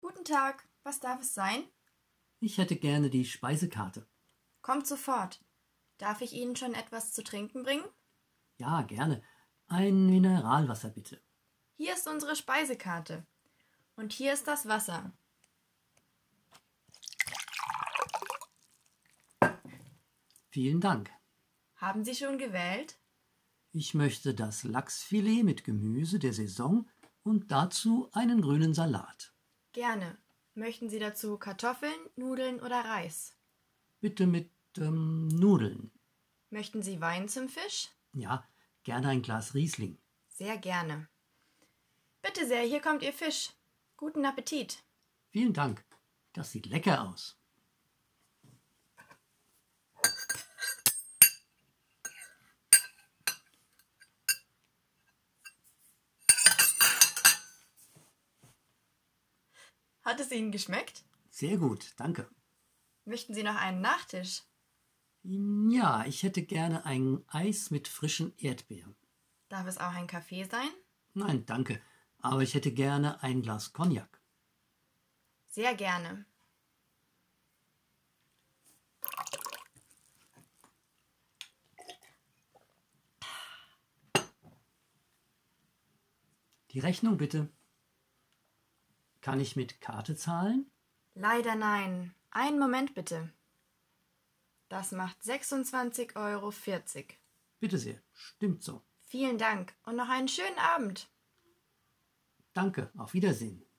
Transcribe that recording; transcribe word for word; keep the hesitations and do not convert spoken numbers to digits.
Guten Tag, was darf es sein? Ich hätte gerne die Speisekarte. Kommt sofort. Darf ich Ihnen schon etwas zu trinken bringen? Ja, gerne. Ein Mineralwasser bitte. Hier ist unsere Speisekarte. Und hier ist das Wasser. Vielen Dank. Haben Sie schon gewählt? Ich möchte das Lachsfilet mit Gemüse der Saison und dazu einen grünen Salat. Gerne. Möchten Sie dazu Kartoffeln, Nudeln oder Reis? Bitte mit ähm, Nudeln. Möchten Sie Wein zum Fisch? Ja, gerne ein Glas Riesling. Sehr gerne. Bitte sehr, hier kommt Ihr Fisch. Guten Appetit. Vielen Dank. Das sieht lecker aus. Hat es Ihnen geschmeckt? Sehr gut, danke. Möchten Sie noch einen Nachtisch? Ja, ich hätte gerne ein Eis mit frischen Erdbeeren. Darf es auch ein Kaffee sein? Nein, danke. Aber ich hätte gerne ein Glas Cognac. Sehr gerne. Die Rechnung bitte. Kann ich mit Karte zahlen? Leider nein. Einen Moment bitte. Das macht sechsundzwanzig Euro vierzig. Bitte sehr, stimmt so. Vielen Dank und noch einen schönen Abend. Danke, auf Wiedersehen.